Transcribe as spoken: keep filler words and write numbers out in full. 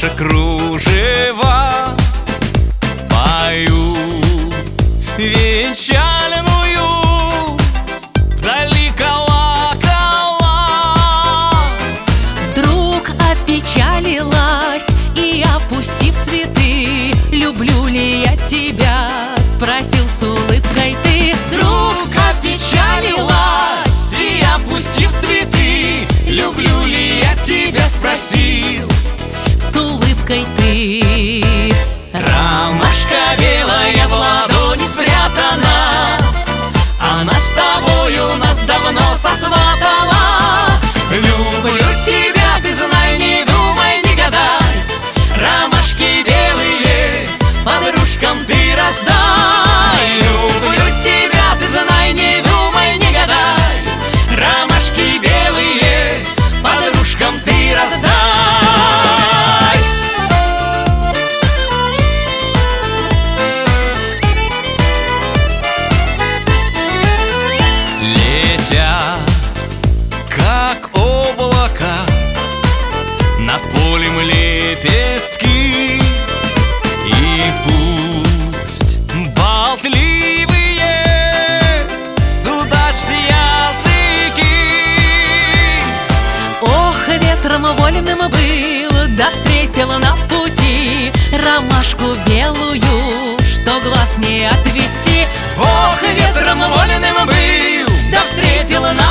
Наши кружева поют венчальную, вдали колокола. Вдруг опечалилась и, опустив цветы, люблю ли я тебя, спросил с улыбкой ты. Вдруг опечалилась и, опустив цветы, люблю ли я тебя, спросил с улыбкой ты. Ромашка белая в ладони спрятана, она с тобою нас давно сосватала. Люблю тебя, ты знай, не думай, не гадай, ромашки белые подружкам ты раздай. Люблю тебя, ты знай, не думай, не гадай, ромашки белые подружкам ты раздай. Как облака над полем лепестки, и пусть болтливые судачат языки. Ох, ветром вольным был, да встретила на пути ромашку белую, что глаз не отвести. Ох, ветром вольным был, да встретила на